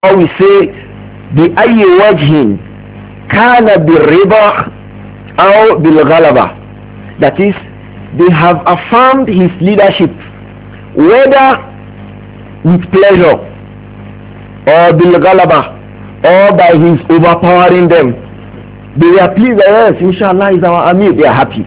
Or we say بأي وجه كان بالرضا أو بالغلبة. That is, they have affirmed his leadership whether with pleasure or بالغلبة or by his overpowering them. They are pleased that yes, inshallah is our Amir. They are happy.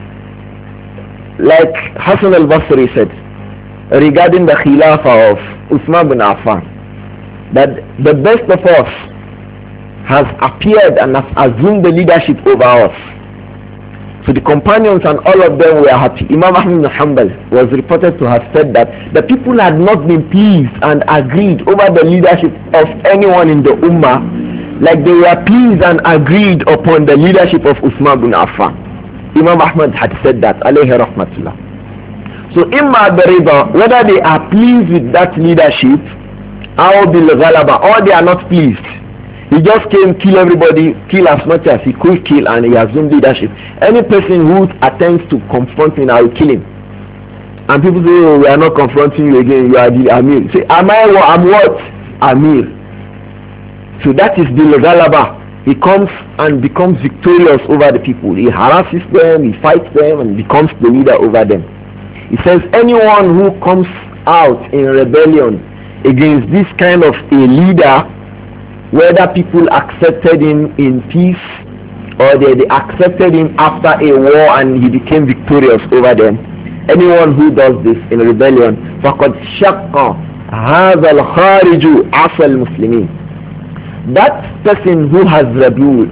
Like Hassan al-Basri said regarding the Khilafah of Uthman bin Affan, that the best of us has appeared and has assumed the leadership over us. So the companions and all of them were happy. Imam Ahmad bin Hanbal was reported to have said that the people had not been pleased and agreed over the leadership of anyone in the Ummah like they were pleased and agreed upon the leadership of Uthman bin Affan. Imam Ahmad had said that, alayhi rahmatullah. So imma bariba, whether they are pleased with that leadership or bil ghalaba, or they are not pleased. He just came, kill everybody, kill as much as he could kill, and he assumed leadership. Any person who attempts to confront him, I will kill him. And people say, oh, we are not confronting you again, you are the Amir. Say, I'm what? Amir. So that is bil ghalaba. He comes and becomes victorious over the people. He harasses them, he fights them, and becomes the leader over them. He says anyone who comes out in rebellion against this kind of a leader, whether people accepted him in peace or they accepted him after a war and he became victorious over them, anyone who does this in rebellion, فَقَدْ شَقَّ هَذَا الْخَارِجُ عَصَى الْمُسْلِمِينَ. That person who has rebelled,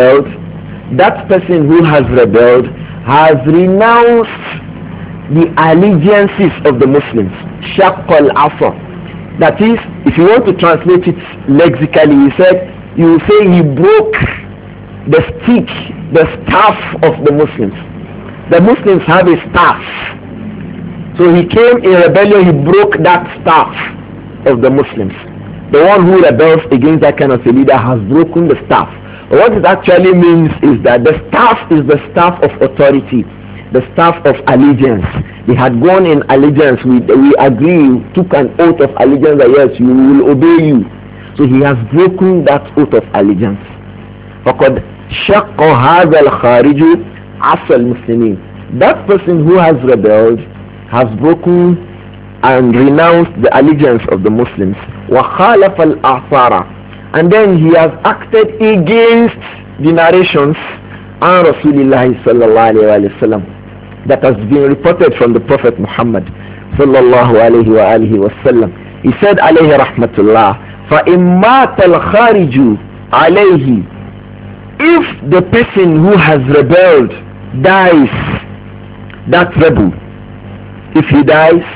has renounced the allegiances of the Muslims. Shaqq al-Asa. That is, if you want to translate it lexically, he said, you will say he broke the stick, the staff of the Muslims. The Muslims have a staff. So he came in rebellion, he broke that staff of the Muslims. The one who rebels against that kind of a leader has broken the staff. What it actually means is that the staff is the staff of authority, the staff of allegiance. They had gone in allegiance. We agree, took an oath of allegiance that yes, we will obey you. So he has broken that oath of allegiance. فَقَدْ شَقَّ هَذَا الْخَارِجُ عَصَى الْمُسْلِمِينَ. That person who has rebelled has broken and renounced the allegiance of the Muslims. وَخَالَفَ الْأَعْثَارَ. And then he has acted against the narrations on Rasulullah sallallahu alayhi wa sallam that has been reported from the Prophet Muhammad sallallahu alayhi wa sallam. He said alayhi rahmatullah, فَإِن مَاتَ الْخَارِجُ عَلَيْهِ. If the person who has rebelled dies, that rebel, if he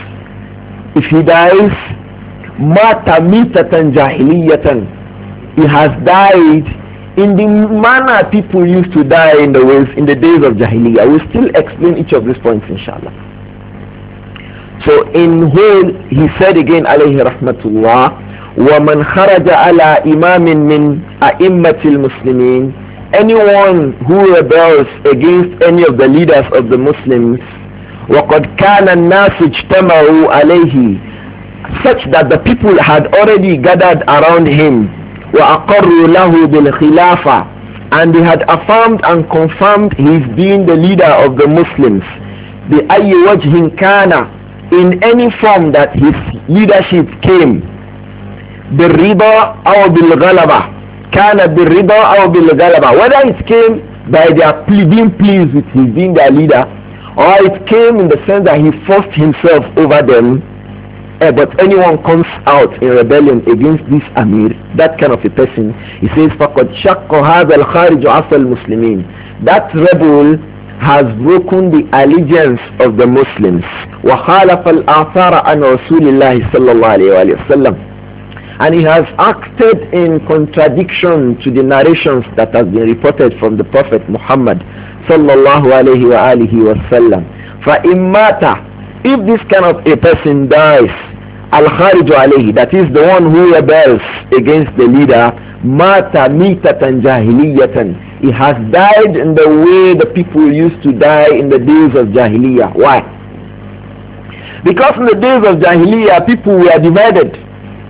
dies mata mitatan jahiliyatan, he has died in the manner people used to die in the days of Jahiliyyah. We'll still explain each of these points inshallah. So in whole, he said again alayhi rahmatullah, وَمَنْ خَرَجَ عَلَى إِمَامٍ مِّنْ أَئِمَّةِ الْمُسْلِمِينَ. Anyone who rebels against any of the leaders of the Muslims, وَقَدْ كَانَ النَّاسُ اجْتَمَعُوا عَلَيْهِ, such that the people had already gathered around him, وَأَقَرُّوا لَهُ بِالْخِلَافَةِ, and they had affirmed and confirmed his being the leader of the Muslims, بِأَيِّ وَجْهٍ كَانَ, in any form that his leadership came, بِالرِّضَى أَوْ بِالْغَلَبَةِ, كَانَ بِالرِّضَى أَوْ بِالْغَلَبَةِ, whether it came by their being pleased with his being their leader, or it came in the sense that he forced himself over them. But anyone comes out in rebellion against this Amir, that kind of a person, he says, فَقَدْ شَقَّ هَذَا الْخَارِجُ عَصَى الْمُسْلِمِينَ. That rebel has broken the allegiance of the Muslims. وَخَالَفَ الْآثَارَ عَنْ رَسُولِ اللَّهِ صَلَّى اللَّهُ عَلَيْهِ وَسَلَّمَ. And he has acted in contradiction to the narrations that have been reported from the Prophet Muhammad sallallahu alayhi wa alihi wa sallam. فَإِن مَاتَ, if this kind of a person dies, al-khariju alayhi, that is the one who rebels against the leader, mata mitatan jahiliyatan, he has died in the way the people used to die in the days of Jahiliyyah. Why? Because in the days of Jahiliyyah people were divided.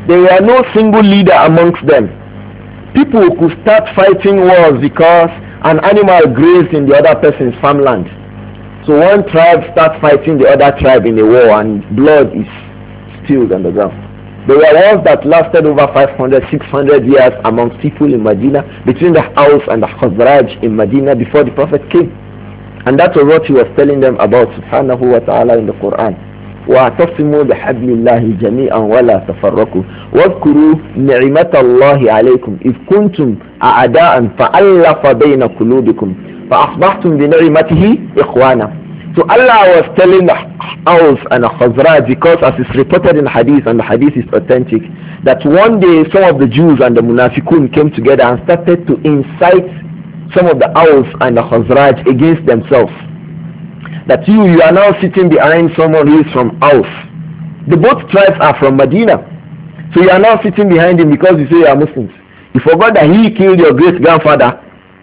There were no single leader amongst them. People could start fighting wars because an animal grazed in the other person's farmland. So one tribe starts fighting the other tribe in a war and blood is spilled on the ground. There were wars that lasted over 500, 600 years amongst people in Medina, between the Aus and the Khazraj in Medina before the Prophet came. And that was what he was telling them about, subhanahu wa ta'ala, in the Quran. وَاعْتَصِمُوا بِحَبْلِ اللَّهِ جَمِيعًا وَلَا تَفَرَّقُوا وَاذْكُرُوا نِعْمَةَ اللَّهِ عَلَيْكُمْ إِذْ كُنْتُمْ أَعْدَاءً فَأَلَّفَ بَيْنَ قُلُوبِكُمْ فَأَصْبَحْتُمْ بِنِعْمَتِهِ إِخْوَانًا. So Allah was telling the Aus and the Khazraj, because as is reported in Hadith, and the Hadith is authentic, that one day some of the Jews and the Munafiqun came together and started to incite some of the Aus and the Khazraj against themselves. That you are now sitting behind someone who is from Aus. The both tribes are from Medina. So you are now sitting behind him because you say you are Muslims. You forgot that he killed your great grandfather,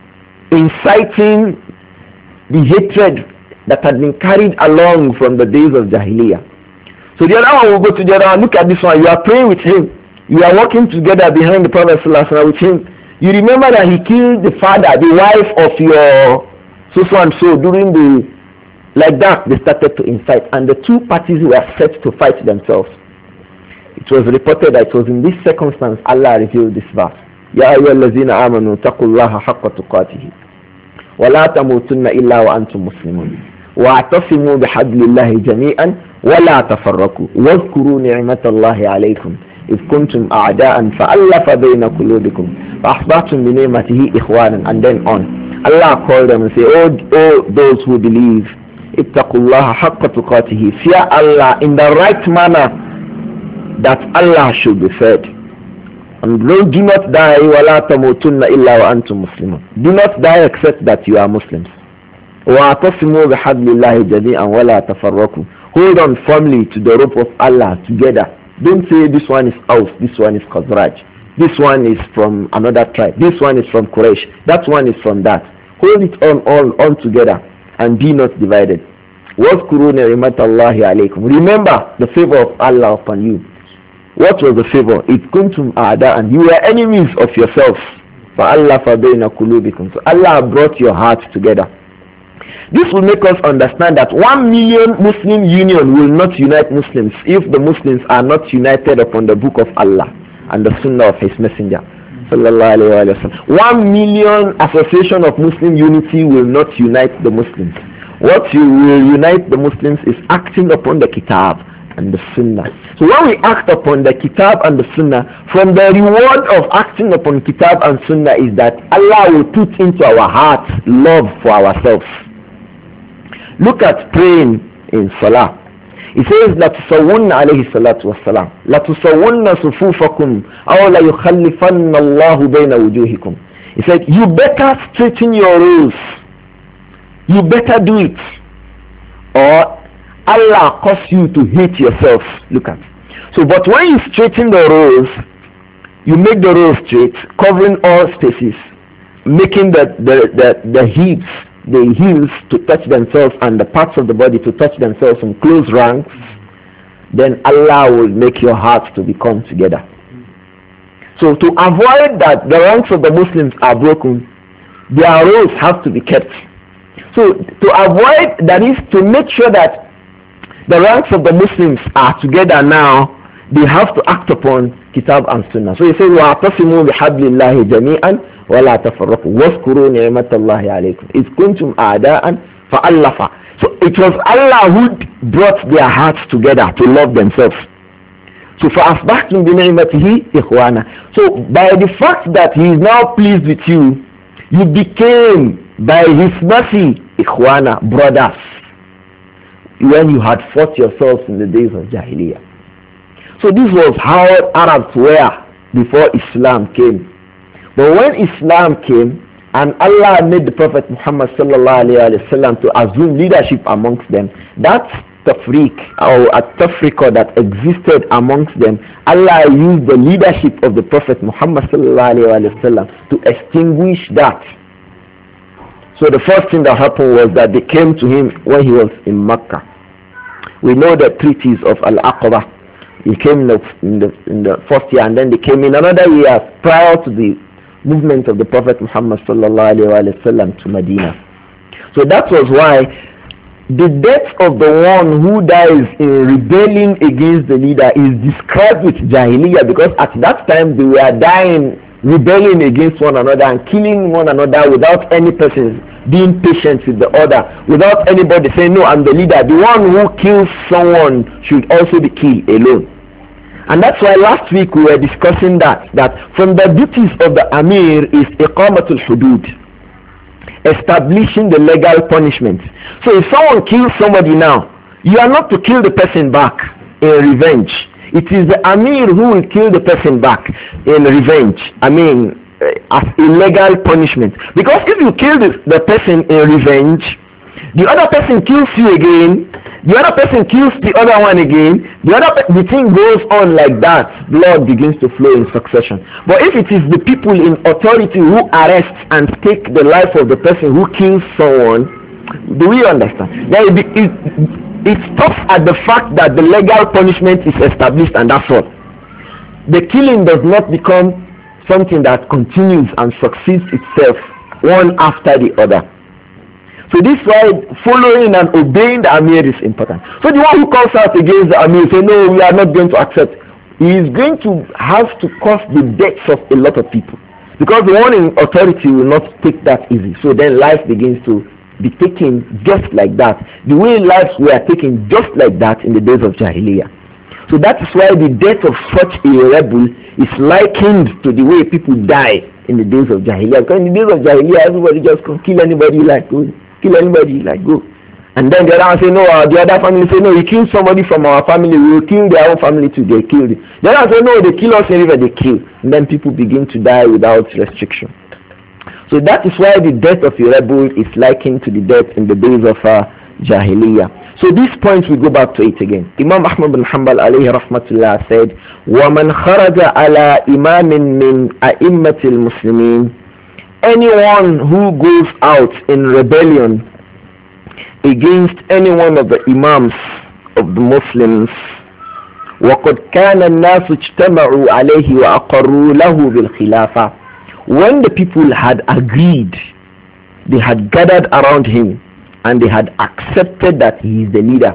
inciting the hatred that had been carried along from the days of Jahiliyyah. So the other one will go to the other one. Look at this one. You are praying with him. You are working together behind the Prophet ﷺ with him. You remember that he killed the father, the wife of your so and so during the, like that, they started to incite. And the two parties were set to fight themselves. It was reported that it was in this circumstance Allah revealed this verse. Ya ayyuhallazina amanu taqullaha haqqa tuqatih wa la tamutunna illa wa antum muslimun. واعتصموا بحبل الله جميعا ولا تفرقوا واذكروا نعمة الله عليكم إذ كنتم أعداء فألف بين قلوبكم فأصبحتم بنعمته إخوانا. And then on, Allah called them and say, oh those who believe, اتقوا الله حق تقاته, fear Allah in the right manner that Allah should be feared, and do not die ولا تموتن إلا وأنتم مسلمون. Do not die except that you are Muslims. وَاعْتَصِمُوا بِحَبْلِ اللَّهِ جَمِيعًا وَلَا تَفَرَّقُوا. Hold on firmly to the rope of Allah together. Don't say this one is Aus, this one is Khazraj, this one is from another tribe, this one is from Quraysh, that one is from that. Hold it all together and be not divided. وَاذْكُرُوا نِعْمَةَ اللَّهِ عَلَيْكُمْ. Remember the favor of Allah upon you. What was the favor? إِذْ كُنْتُمْ أَعْدَاءً. You were enemies of yourselves. فَأَلَّفَ بَيْنَ قُلُوبِكُمْ. So Allah brought your hearts together. This will make us understand that 1 million Muslim union will not unite Muslims if the Muslims are not united upon the book of Allah and the sunnah of his messenger. 1 million association of Muslim unity will not unite the Muslims. What will unite the Muslims is acting upon the kitab and the sunnah. So when we act upon the kitab and the sunnah, from the reward of acting upon kitab and sunnah is that Allah will put into our hearts love for ourselves. Look at praying in salah. He says, "La tusawwunna alayhi salatu wassalam. La tusawwunna sufufakum, aw la yukhallifanna Allahu bayna wujuhikum." He said, "You better straighten your rows. You better do it, or Allah cause you to hate yourself." Look at. So, but when you straighten the rows, you make the rows straight, covering all spaces, making the hips, the heels to touch themselves and the parts of the body to touch themselves in close ranks, then Allah will make your hearts to become together. So to avoid that the ranks of the Muslims are broken, their rows have to be kept. So to avoid, that is to make sure that the ranks of the Muslims are together now, they have to act upon Kitab and Sunnah. So he says, وَاعْتَصِمُوا بِحَبْلِ اللَّهِ جَمِيعًا وَلَا تَفَرَّقُوا وَاذْكُرُوا نِعْمَةَ اللَّهِ عَلَيْكُمْ إِذْ كُنْتُمْ أَعْدَاءً فَأَلَّفَ. So it was Allah who brought their hearts together to love themselves. So فَأَصْبَحْتُمْ بِنِعْمَتِهِ إِخْوَانًا. So by the fact that he is now pleased with you, you became by his mercy إِخْوَانًا, brothers, when you had fought yourselves in the days of Jahiliyyah. So this was how Arabs were before Islam came. But when Islam came and Allah made the Prophet Muhammad sallallahu alayhi wa sallam to assume leadership amongst them, that tafriq or at-tafriqa that existed amongst them, Allah used the leadership of the Prophet Muhammad sallallahu alayhi wa sallam to extinguish that. So the first thing that happened was that they came to him when he was in Mecca. We know the treaties of Al-Aqaba, He came in the first year, and then they came in another year prior to the movement of the Prophet Muhammad sallallahu alaihi wasallam to Medina. So that was why the death of the one who dies in rebelling against the leader is described with Jahiliyyah, because at that time they were dying rebelling against one another and killing one another without any person being patient with the other, without anybody saying, no, I'm the leader. The one who kills someone should also be killed alone. And that's why last week we were discussing that from the duties of the Amir is iqamatul hudud, establishing the legal punishment. So if someone kills somebody now, you are not to kill the person back in revenge. It is the Amir who will kill the person back in revenge. As a legal punishment. Because if you kill the person in revenge, the other person kills you again, the other person kills the other one again, the thing goes on like that. Blood begins to flow in succession. But if it is the people in authority who arrest and take the life of the person who kills someone, do we understand? Then it stops at the fact that the legal punishment is established, and that's all. The killing does not become something that continues and succeeds itself one after the other. So this is why following and obeying the Amir is important. So the one who comes out against the Amir say, no, we are not going to accept, he is going to have to cost the deaths of a lot of people, because the one in authority will not take that easy. So then life begins to be taken just like that, the way lives were taken just like that in the days of Jahiliyyah. So that is why the death of such a rebel is likened to the way people die in the days of Jahiliyyah. Because in the days of Jahiliyyah, everybody just can kill anybody like go, kill anybody like go. And then the other one say, no, the other family say, no, you kill somebody from our family, we will kill their own family too, they killed it. The other one say, no, they kill us in river, they kill. And then people begin to die without restriction. So that is why the death of a rebel is likened to the death in the days of Jahiliyyah. So this point we go back to it again. Imam Ahmad bin Hanbal alayhi rahmatullah said, وَمَنْ خَرَجَ عَلَى إِمَامٍ مِّنْ أَئِمَّةِ الْمُسْلِمِينَ, anyone who goes out in rebellion against any one of the imams of the Muslims, وَقَدْ كَانَ النَّاسُ اجْتَمَعُوا عَلَيْهِ وَأَقَرُّوا لَهُ بِالْخِلَافَةِ, when the people had agreed, they had gathered around him, and they had accepted that he is the leader.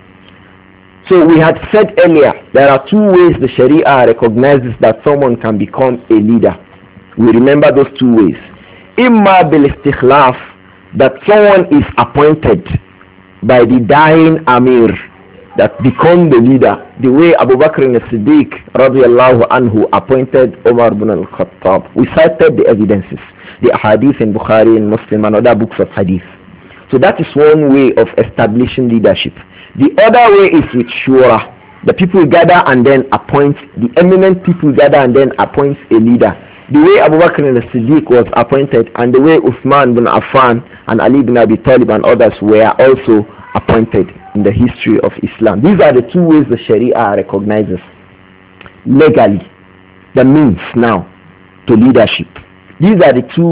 So we had said earlier, there are two ways the Sharia recognizes that someone can become a leader. We remember those two ways. Imma bil istikhlaf, that someone is appointed by the dying Amir that become the leader, the way Abu Bakr as-Siddiq radiyallahu anhu appointed Umar ibn al-Khattab. We cited the evidences, the hadith in Bukhari and Muslim and other books of hadith. So that is one way of establishing leadership. The other way is with shura. The people gather and then appoint, the eminent people gather and then appoint a leader. The way Abu Bakr as-Siddiq was appointed, and the way Uthman bin Affan and Ali bin Abi Talib and others were also appointed in the history of Islam. These are the two ways the Sharia recognizes legally the means now to leadership. These are the two